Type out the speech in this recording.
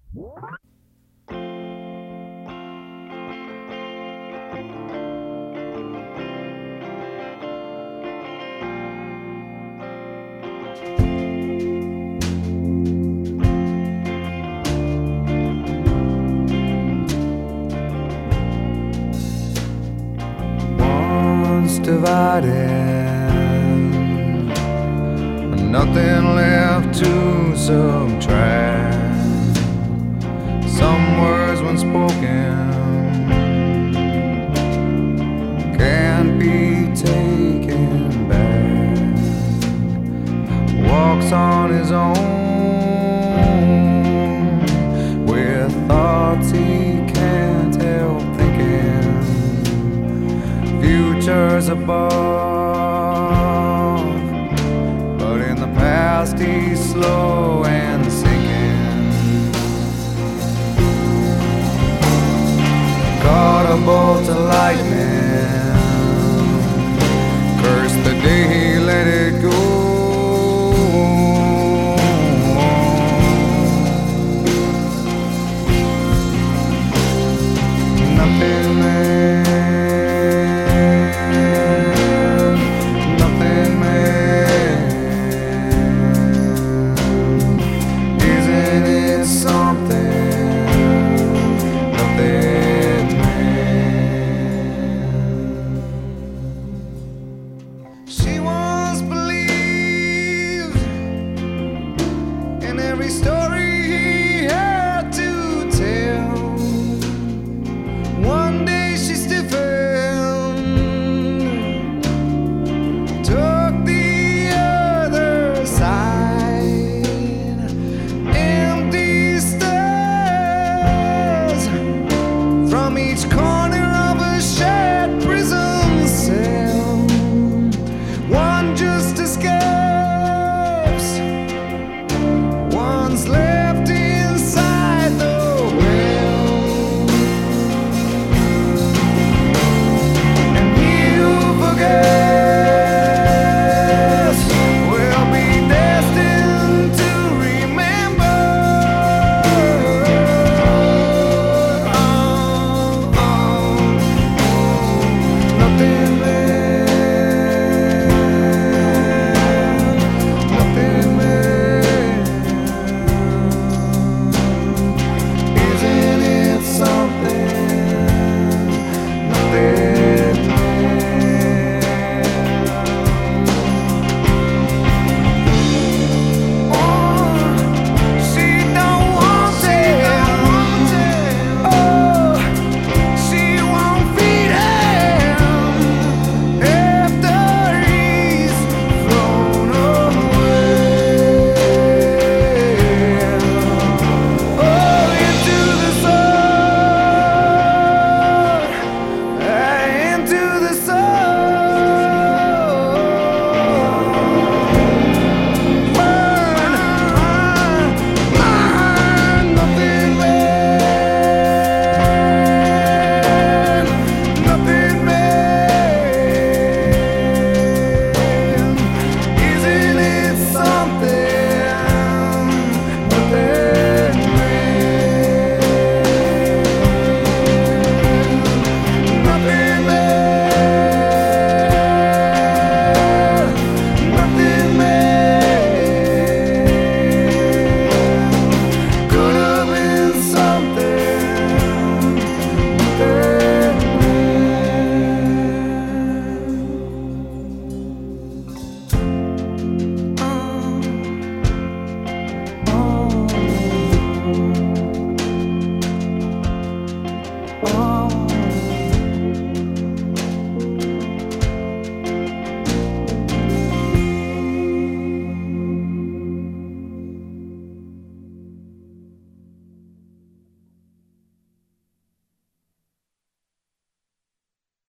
Once divided, nothing left to subtract. Some words when spoken can't be taken back. Walks on his own with thoughts he can't help thinking. Futures above, but in the past he's slow and sinking. Caught a bolt of lightning, cursed the day he let it go. Nothing man, nothing man. Isn't it something? Nothing man. She once believed in every story he had to tell. One day she stiffened, took the other side, empty stairs from each corner.